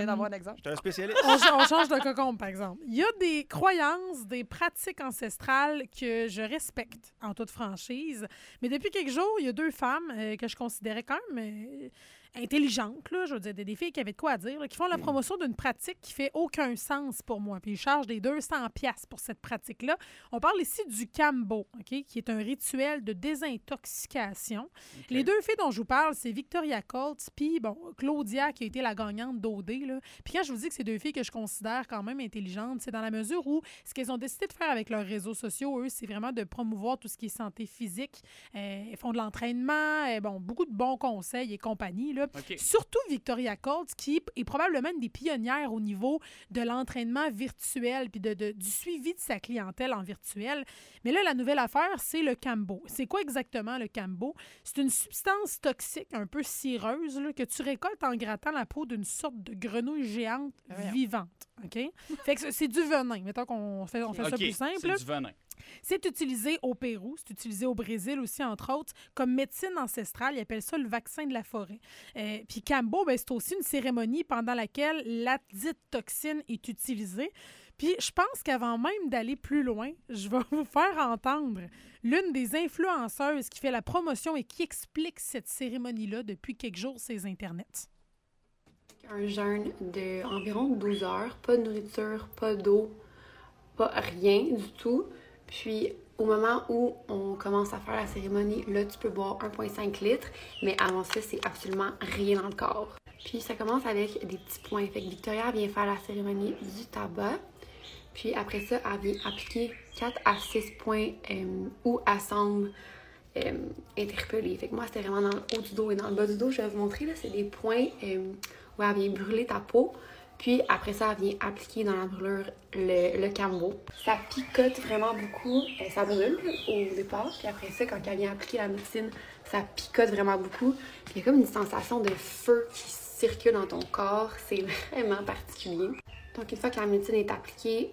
d'avoir un exemple. Je suis un spécialiste. On change de cocombe, par exemple. Il y a des croyances, des pratiques ancestrales que je respecte en toute franchise. Mais depuis quelques jours, il y a 2 femmes que je considérais quand même intelligentes, là, je veux dire, des filles qui avaient de quoi à dire, là, qui font la promotion d'une pratique qui fait aucun sens pour moi. Puis ils chargent des 200 pièces pour cette pratique-là. On parle ici du Kambo, OK, qui est un rituel de désintoxication. Okay. Les 2 filles dont je vous parle, c'est Victoria Colts puis bon, Claudia qui a été la gagnante d'OD. Là. Puis quand je vous dis que c'est 2 filles que je considère quand même intelligentes, c'est dans la mesure où ce qu'elles ont décidé de faire avec leurs réseaux sociaux, eux, c'est vraiment de promouvoir tout ce qui est santé physique. Elles font de l'entraînement, bon, beaucoup de bons conseils et compagnie. Là. Okay. Surtout Victoria Colts, qui est probablement une des pionnières au niveau de l'entraînement virtuel puis du suivi de sa clientèle en virtuel. Mais là, la nouvelle affaire, c'est le Kambo. C'est quoi exactement le Kambo? C'est une substance toxique un peu cireuse là, que tu récoltes en grattant la peau d'une sorte de grenouille géante vivante. OK? Fait que c'est du venin. Mettons qu'on fait ça plus simple. C'est du venin. C'est utilisé au Pérou, c'est utilisé au Brésil aussi, entre autres, comme médecine ancestrale. Ils appellent ça le vaccin de la forêt. Puis Kambo, c'est aussi une cérémonie pendant laquelle la dite toxine est utilisée. Puis je pense qu'avant même d'aller plus loin, je vais vous faire entendre l'une des influenceuses qui fait la promotion et qui explique cette cérémonie-là depuis quelques jours sur les internets. Un jeûne d'environ 12 heures, pas de nourriture, pas d'eau, pas rien du tout. Puis, au moment où on commence à faire la cérémonie, là, tu peux boire 1,5 litres, mais avant ça, c'est absolument rien dans le corps. Puis, ça commence avec des petits points. Fait que Victoria vient faire la cérémonie du tabac. Puis, après ça, elle vient appliquer 4 à 6 points où elle semble interpellée. Fait que moi, c'était vraiment dans le haut du dos et dans le bas du dos. Je vais vous montrer, là, c'est des points où elle vient brûler ta peau. Puis après ça, elle vient appliquer dans la brûlure le Kambo. Ça picote vraiment beaucoup. Ça brûle au départ. Puis après ça, quand elle vient appliquer la médecine, ça picote vraiment beaucoup. Puis il y a comme une sensation de feu qui circule dans ton corps. C'est vraiment particulier. Donc une fois que la médecine est appliquée,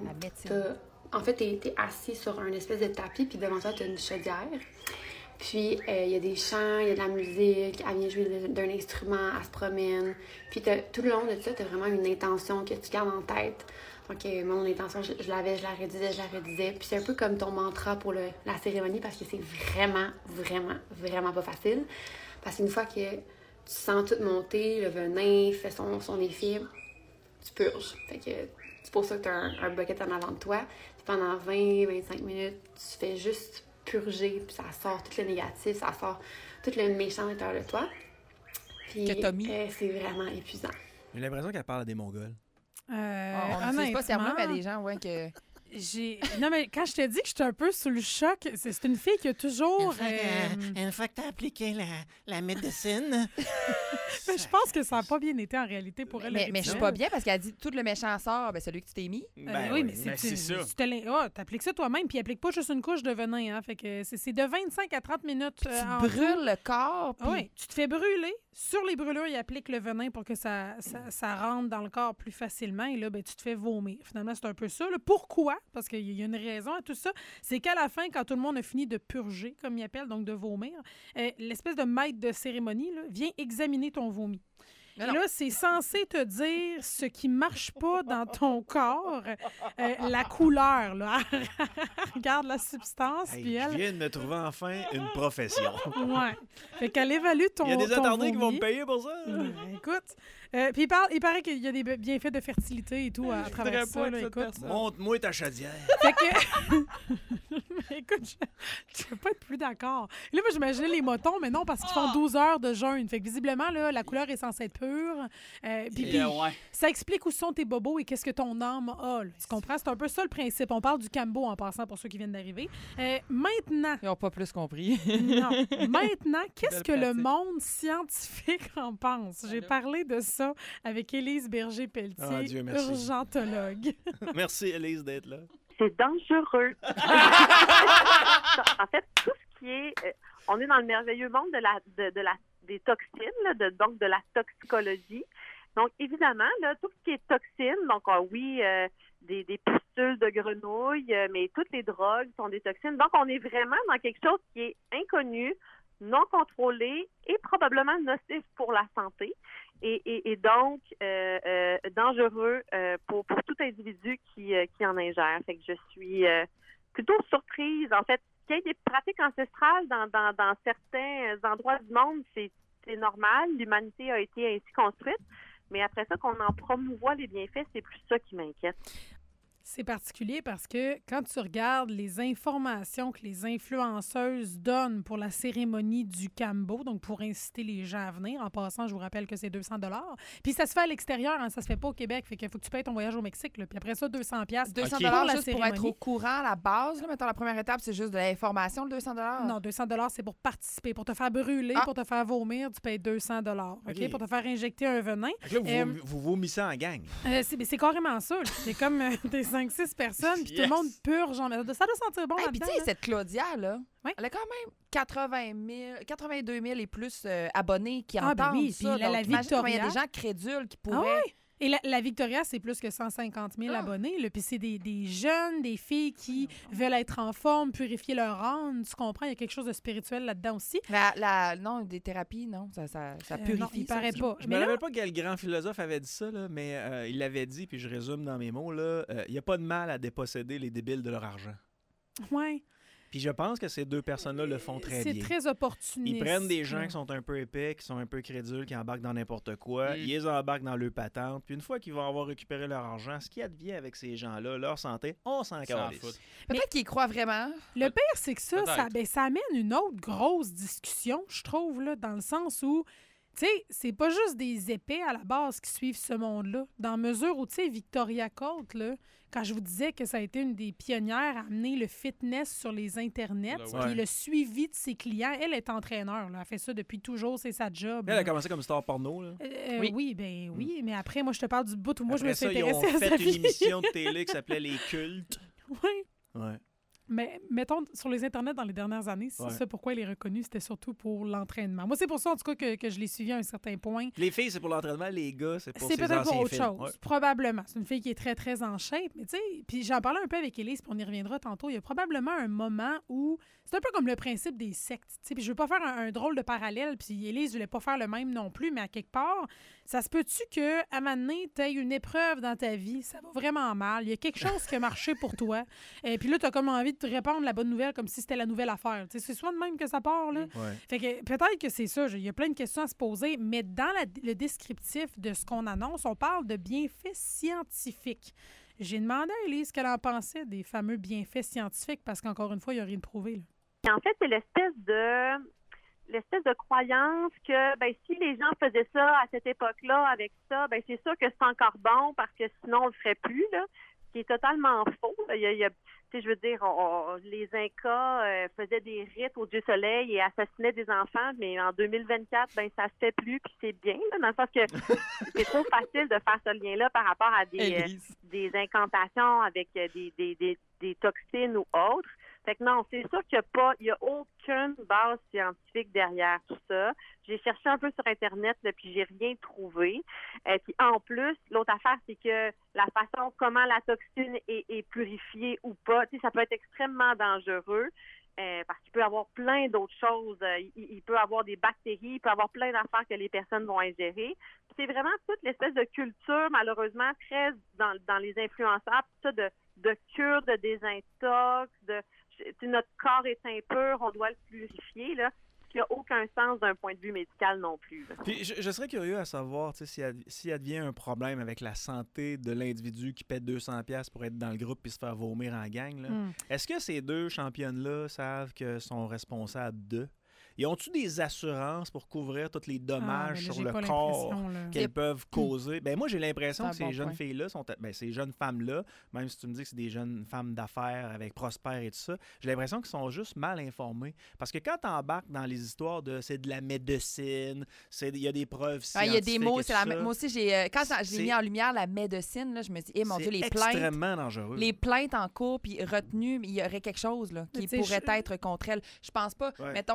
en fait, t'es assis sur un espèce de tapis. Puis devant toi, t'as une chaudière. Puis, il y a des chants, il y a de la musique, elle vient jouer d'un instrument, elle se promène. Puis, tout le long de ça, tu as vraiment une intention que tu gardes en tête. Donc, mon intention, je la redisais. Puis, c'est un peu comme ton mantra pour la cérémonie parce que c'est vraiment, vraiment, vraiment pas facile. Parce qu'une fois que tu sens tout monter, le venin fait son effet, tu purges. Fait que c'est pour ça que tu as un bucket en avant de toi. Puis, pendant 20-25 minutes, tu fais juste purger, puis ça sort tout le négatif, ça sort tout le méchant à l'intérieur de toi. Puis c'est vraiment épuisant. J'ai l'impression qu'elle parle à des Mongols. On ne sait pas si mais il y a des gens que... Non, mais quand je te dis que j'étais un peu sous le choc, c'est une fille qui a toujours... Une fois que tu as appliqué la médecine... Mais je pense que ça n'a pas bien été en réalité pour elle. Mais je suis pas bien parce qu'elle a dit tout le méchant sort, celui que tu t'es mis. Oui, mais c'est ça. Tu appliques ça toi-même, puis applique pas juste une couche de venin. Hein, fait que c'est de 25 à 30 minutes. Tu brûles le corps. Puis... Oui, tu te fais brûler. Sur les brûlures, il applique le venin pour que ça rentre dans le corps plus facilement. Et là, tu te fais vomir. Finalement, c'est un peu ça. Là. Pourquoi? Parce qu'il y a une raison à tout ça. C'est qu'à la fin, quand tout le monde a fini de purger, comme il appelle, donc de vomir, l'espèce de maître de cérémonie là, vient examiner ton vomi. Et là, c'est censé te dire ce qui marche pas dans ton corps, la couleur. Là. Regarde la substance. Hey, puis elle... Je viens de me trouver enfin une profession. Ouais. Fait qu'elle évalue ton. Il y a des attardés qui vont vomi. me payer pour ça. Écoute. Puis il paraît qu'il y a des bienfaits de fertilité et tout à travers ça. Là, écoute. Montre-moi ta chaudière. Fait que... écoute, je ne peux pas être plus d'accord. Là, moi, j'imaginais les motons, mais non, parce qu'ils font 12 heures de jeûne. Fait que visiblement, là, la couleur est censée être pure. Puis ça explique où sont tes bobos et qu'est-ce que ton âme a. Là. Tu comprends? C'est un peu ça le principe. On parle du Kambo en passant pour ceux qui viennent d'arriver. Maintenant... Ils n'ont pas plus compris. Non. Maintenant, qu'est-ce que le monde scientifique en pense? J'ai parlé de ça avec Élise Berger-Pelletier, Dieu merci. urgentologue. Merci, Élise, d'être là. C'est dangereux. En fait, tout ce qui est... on est dans le merveilleux monde des toxines, là, donc de la toxicologie. Donc, évidemment, là, tout ce qui est toxine, donc des pustules de grenouille, mais toutes les drogues sont des toxines. Donc, on est vraiment dans quelque chose qui est inconnu, non contrôlé et probablement nocif pour la santé et donc dangereux pour tout individu qui en ingère. Fait que je suis plutôt surprise. En fait, qu'il y ait des pratiques ancestrales dans certains endroits du monde, c'est normal. L'humanité a été ainsi construite. Mais après ça, qu'on en promouvoie les bienfaits, c'est plus ça qui m'inquiète. C'est particulier parce que quand tu regardes les informations que les influenceuses donnent pour la cérémonie du Cambo, donc pour inciter les gens à venir, en passant, je vous rappelle que c'est 200 $. Puis ça se fait à l'extérieur, hein, ça se fait pas au Québec. Fait qu'il faut que tu payes ton voyage au Mexique. Là. Puis après ça, 200 $. 200 pour juste pour être au courant à la base. Là, mettons, la première étape, c'est juste de l'information, le 200 $. Non, 200 $, c'est pour participer. Pour te faire brûler, pour te faire vomir, tu payes 200 $. OK? Pour te faire injecter un venin. Là, vous vomissez en gang. C'est carrément ça. C'est comme des 5-6 personnes, puis tout le monde purge. Ça doit sentir bon là-dedans. Puis tu sais, cette Claudia, là, oui. elle a quand même 82 000 et plus abonnés qui entendent ben oui. ça. Puis la Victoria, il y a des gens crédules qui pourraient... Ah oui? Et la Victoria, c'est plus que 150 000 abonnés. Là. Puis c'est des jeunes, des filles qui veulent être en forme, purifier leur âme. Tu comprends? Il y a quelque chose de spirituel là-dedans aussi. Non, des thérapies, non. Ça purifie. Non, il paraît pas. Je me rappelle pas quel grand philosophe avait dit ça, là, mais il l'avait dit, puis je résume dans mes mots, il n'y a pas de mal à déposséder les débiles de leur argent. Oui. Puis je pense que ces deux personnes-là le font très bien. C'est très opportuniste. Ils prennent des gens qui sont un peu épais, qui sont un peu crédules, qui embarquent dans n'importe quoi. Ils les embarquent dans leur patente. Puis une fois qu'ils vont avoir récupéré leur argent, ce qui advient avec ces gens-là, leur santé, on s'en calisse. Peut-être qu'ils y croient vraiment. Le pire, c'est que ça amène une autre grosse discussion, je trouve, là, dans le sens où, tu sais, c'est pas juste des épais à la base qui suivent ce monde-là. Dans mesure où, tu sais, Victoria Colt, là, quand je vous disais que ça a été une des pionnières à amener le fitness sur les internets, puis le suivi de ses clients, elle est entraîneur. Là. Elle fait ça depuis toujours, c'est sa job. Elle a commencé comme star porno. Là. Oui, mais après, moi, je te parle du bout où moi, je me suis intéressée à sa vie. Ils ont fait une émission de télé qui s'appelait Les Cultes. Oui. Ouais. Mais mettons, sur les internets dans les dernières années, c'est ça pourquoi elle est reconnue, c'était surtout pour l'entraînement. Moi, c'est pour ça, en tout cas, que je l'ai suivi à un certain point. Les filles, c'est pour l'entraînement, les gars, c'est pour ses peut-être pour autre chose, Ouais. probablement. C'est une fille qui est très, très en shape. Mais tu sais, puis j'en parlais un peu avec Élise, puis on y reviendra tantôt. Il y a probablement un moment où c'est un peu comme le principe des sectes. Puis je veux pas faire un drôle de parallèle, puis Élise, je voulais pas faire le même non plus, mais à quelque part, ça se peut-tu qu'à un moment donné, tu aies une épreuve dans ta vie, ça va vraiment mal, il y a quelque chose qui a marché pour toi, et puis là, tu as comme envie de te répandre la bonne nouvelle comme si c'était la nouvelle affaire. T'sais, c'est soit de même que ça part, là. Ouais. Fait que peut-être que c'est ça, il y a plein de questions à se poser, mais dans le descriptif de ce qu'on annonce, on parle de bienfaits scientifiques. J'ai demandé à Élise ce qu'elle en pensait des fameux bienfaits scientifiques, parce qu'encore une fois, il n'y a rien de prouvé, là. En fait, c'est l'espèce de croyance que si les gens faisaient ça à cette époque-là avec ça, c'est sûr que c'est encore bon parce que sinon on le ferait plus, là. Ce qui est totalement faux. Je veux dire, les Incas faisaient des rites au Dieu Soleil et assassinaient des enfants, mais en 2024, ça se fait plus, puis c'est bien, là, dans le sens que c'est trop facile de faire ce lien-là par rapport à des incantations avec des toxines ou autres. Fait que non, c'est sûr qu'il n'y a aucune base scientifique derrière tout ça. J'ai cherché un peu sur Internet, là, puis j'ai rien trouvé. Puis en plus, l'autre affaire, c'est que la façon comment la toxine est purifiée ou pas, ça peut être extrêmement dangereux. Parce qu'il peut y avoir plein d'autres choses. Il peut y avoir des bactéries, il peut y avoir plein d'affaires que les personnes vont ingérer. Puis c'est vraiment toute l'espèce de culture, malheureusement, très dans les influenceurs, tout ça de cure, de désintox, notre corps est impur, on doit le purifier, là. Il n'y a aucun sens d'un point de vue médical non plus. Puis je serais curieux à savoir s'il advient un problème avec la santé de l'individu qui paie 200$ pour être dans le groupe et se faire vomir en gang. Là. Est-ce que ces deux championnes-là savent qu'ils sont responsables d'eux? Ils ont-tu des assurances pour couvrir tous les dommages sur le corps qu'elles peuvent causer? Moi, j'ai l'impression que ces jeunes filles-là ces jeunes femmes-là, même si tu me dis que c'est des jeunes femmes d'affaires avec Prosper et tout ça, j'ai l'impression qu'ils sont juste mal informés. Parce que quand tu embarques dans les histoires de c'est de la médecine, il y a des preuves scientifiques. Il y a des mots, moi aussi, quand j'ai mis en lumière la médecine, là, je me dis, mon Dieu, les plaintes. C'est extrêmement dangereux. Les plaintes en cours, puis retenues, il y aurait quelque chose là, qui pourrait être contre elles. Je pense pas, mettons,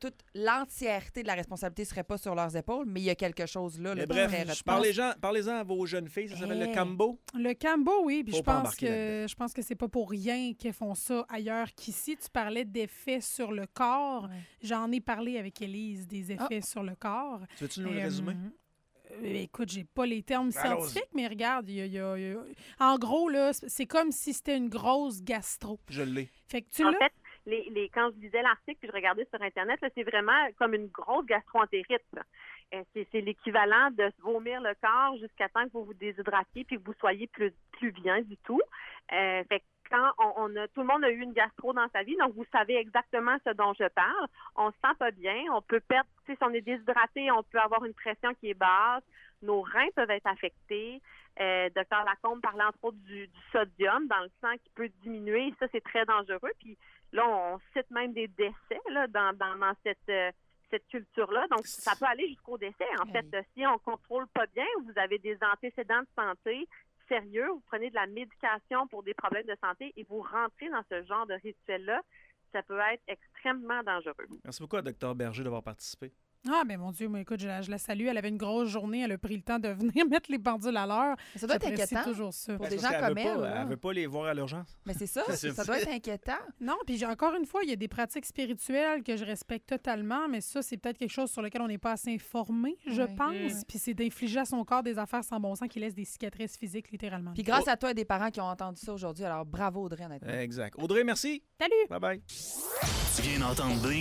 l'entièreté de la responsabilité serait pas sur leurs épaules, mais il y a quelque chose là. Mais qui bref, ferait parlez-en à vos jeunes filles. Ça s'appelle le Cambo. Le Cambo, oui. Puis Faut pas embarquer je pense que c'est pas pour rien qu'ils font ça ailleurs qu'ici. Tu parlais d'effets sur le corps. Ouais. J'en ai parlé avec Élise des effets sur le corps. Tu veux-tu nous le résumer? Écoute, j'ai pas les termes scientifiques, mais regarde, en gros, là, c'est comme si c'était une grosse gastro. Je l'ai. Fait que tu En l'as. fait, quand je lisais l'article puis je regardais sur Internet, là, c'est vraiment comme une grosse gastro-entérite. C'est l'équivalent de se vomir le corps jusqu'à temps que vous vous déshydratiez puis que vous soyez plus bien du tout. Fait que quand tout le monde a eu une gastro dans sa vie, donc vous savez exactement ce dont je parle. On se sent pas bien, on peut perdre, si on est déshydraté, on peut avoir une pression qui est basse, nos reins peuvent être affectés. Dr Lacombe parlait entre autres du sodium dans le sang qui peut diminuer, ça c'est très dangereux. Puis là, on cite même des décès là, dans cette culture-là. Donc, ça peut aller jusqu'au décès. En fait, si on ne contrôle pas bien, vous avez des antécédents de santé sérieux, vous prenez de la médication pour des problèmes de santé et vous rentrez dans ce genre de rituel-là, ça peut être extrêmement dangereux. Merci beaucoup à Dr Berger d'avoir participé. Ah, ben mon Dieu, moi, écoute, je la salue. Elle avait une grosse journée. Elle a pris le temps de venir mettre les pendules à l'heure. Ça doit être J'apprécie inquiétant. toujours ça. Pour Ben, des parce gens qu'elle comme veut elle. pas- là. Elle veut pas les voir à l'urgence. Mais c'est ça, C'est ça doit être inquiétant. Non, puis encore une fois, il y a des pratiques spirituelles que je respecte totalement, mais ça, c'est peut-être quelque chose sur lequel on n'est pas assez informé, je Oui. pense. Puis c'est d'infliger à son corps des affaires sans bon sens qui laissent des cicatrices physiques, littéralement. Puis grâce à toi et des parents qui ont entendu ça aujourd'hui, alors bravo Audrey, honnêtement. Exact. Audrey, merci. Salut! Bye-bye. Tu viens d'entendre Blink.